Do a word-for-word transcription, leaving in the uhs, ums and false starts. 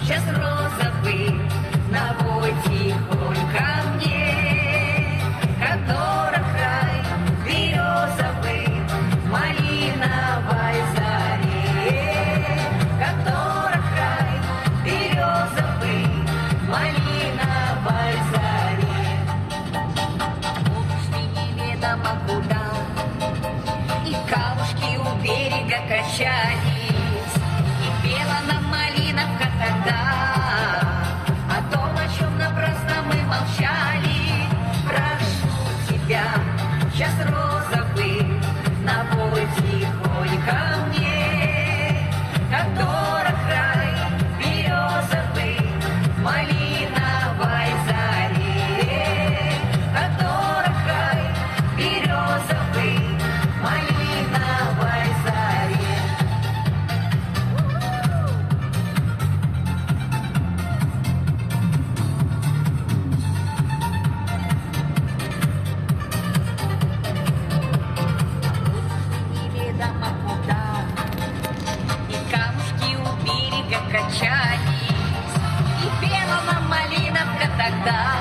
Сейчас розовый навой тихонько мне, которых рай березовый, малиновой заре, которых рай березовый, малиновой заре. Ушли неведомо куда, и камушки у берега качались, и пела нам малиновка тогда о том, о чем напрасно мы молчали. Прошу тебя, сейчас розовый навой тихонько мне, которых рай березовый, малиновой заре, которых рай березовый, малиновой заре. Неведомо куда, и камушки у берега качались, и пела нам малиновка тогда